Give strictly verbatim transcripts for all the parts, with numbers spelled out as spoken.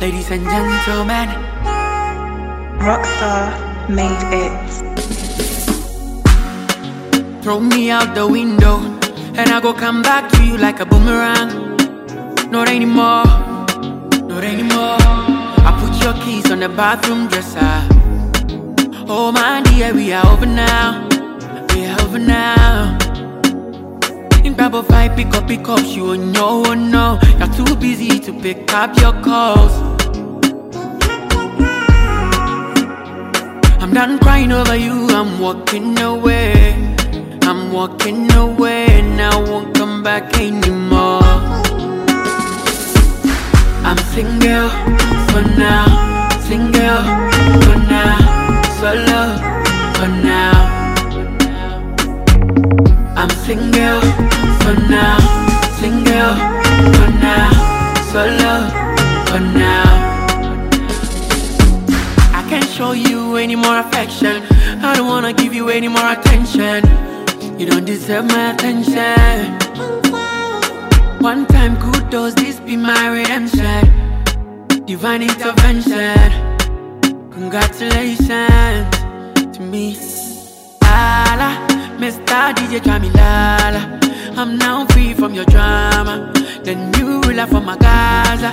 Ladies and gentlemen, Rockstar made it. throw me out the window, and I go come back to you like a boomerang. Not anymore, not anymore. I put your keys on the bathroom dresser. Oh my dear, we are over now, we are over now. In Bible five, pick up, pick up, you won't know, oh no. You're too busy to pick up your calls. I'm done crying over you, I'm walking away. I'm walking away, and I won't come back anymore. I'm single for now, single for now, solo for now. I'm single for now, single for now, solo for now. I can't show you any more affection. I don't wanna give you any more attention. You don't deserve my attention. One time kudos, this be my redemption. Divine intervention. Congratulations to me. Lala, Mister D J Jamilala. I'm now free from your drama. The new ruler for my Gaza.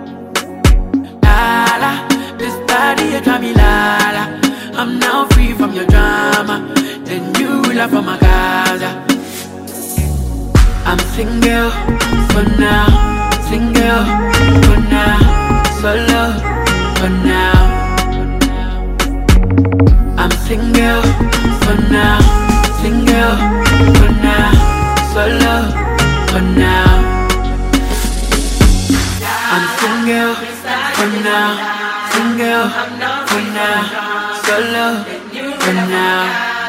Lala, Mister D J Jamilala. I'm now free from your drama. The new ruler for my Gaza. I'm single for now, single for now, solo for now. I'm single for now, single for now, solo for now. I'm single for now, single for now, solo for now.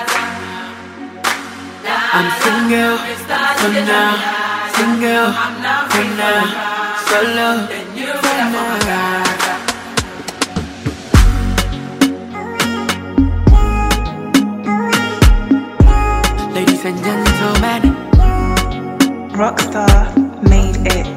I'm single for now, single for now, solo for now. Ladies and gentlemen, Rockstar made it.